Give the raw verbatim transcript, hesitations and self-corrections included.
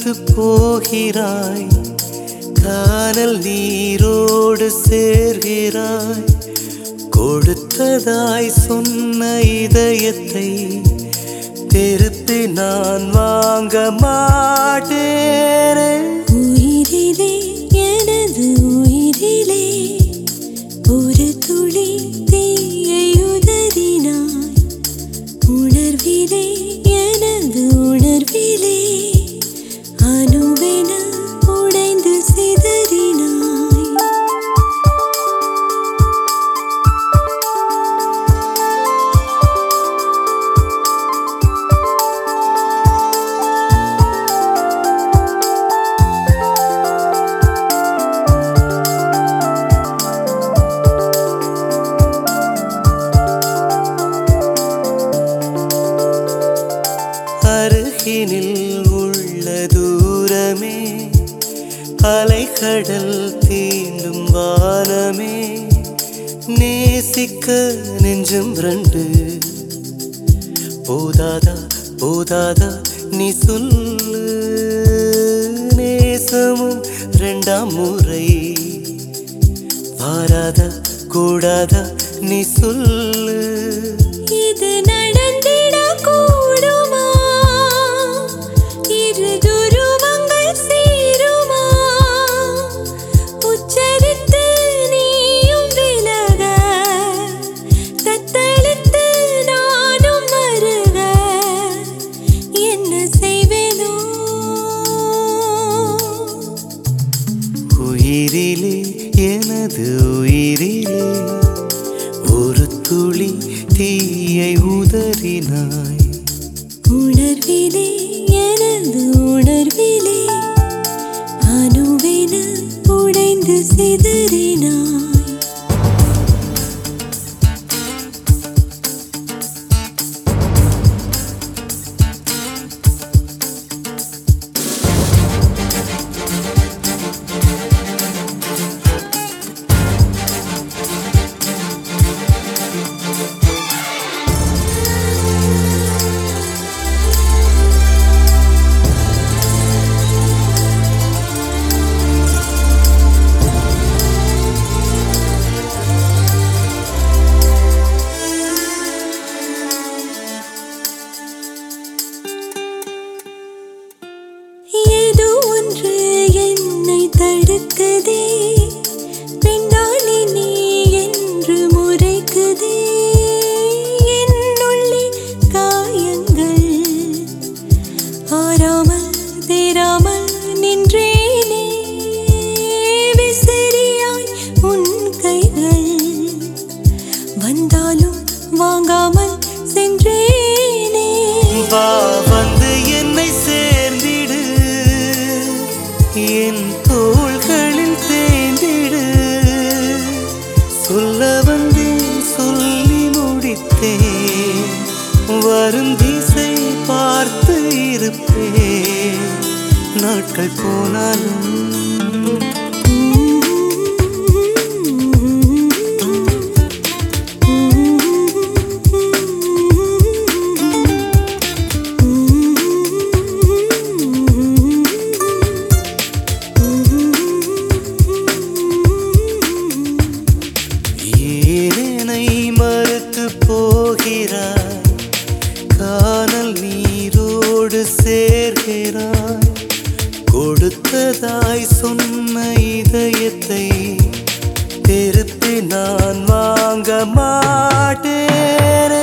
மறுத்து போகிறாய், கானல் நீரோடு சேர்கிறாய். கொடுத்ததாய் சொன்ன இதயத்தை திருப்பி நான் வாங்க மாட்டேனே. உயிரிலே எனது உயிரிலே ஒரு துளி தீயை உதறினாய். உணர்விலே எனது உணர்விலே அணுவென உடைந்து சிதறினாய். அருகினில் உள்ள தூரமே, அலைக்கடல் தீண்டும் வானமே, நேசிக்க நெஞ்சம் ரெண்டு போதாதா போதாதா நீ சொல்லு. நேசமும் ரெண்டாம் முறை வாராதா கூடாதா நீ சொல்லு. இது நடந்திட கூடுமா? இரு துருவங்கள் சேருமா? உச்சரித்து நீயும் விலக, தத்தளித்து நானும் மருக, என்ன செய்வேனோ? உயிரிலே எனது உயிரிலே ஒரு துளி தீயை உதறினாய். உணர்விலே எனது உணர்விலே அணுவென உடைந்து சிதறினாய். ஏதோ ஒன்று என்னை தடுக்குதே, பெண்டாளி நீ என்று முறைக்குதே. என்னுள்ளே காயங்கள் ஆறாமல் தேராமல் நின்றேனே. விசிறியாய் உன் கைகள் வந்தாலும் வாங்காமல் சென்றேனே. வா வந்து என்னை சேர்ந்திடு, என் தோள்களில் தேய்ந்திடு. சொல்ல வந்தேன் சொல்லி முடித்தேன், வரும் திசை பார்த்து இருப்பேன். நாட்கள் போனாலும் போகிறாய், கானல் நீரோடு சேர்கிறாய். கொடுத்ததாய் சொன்ன இதயத்தை திருப்பி நான் வாங்க மாட்டேன்.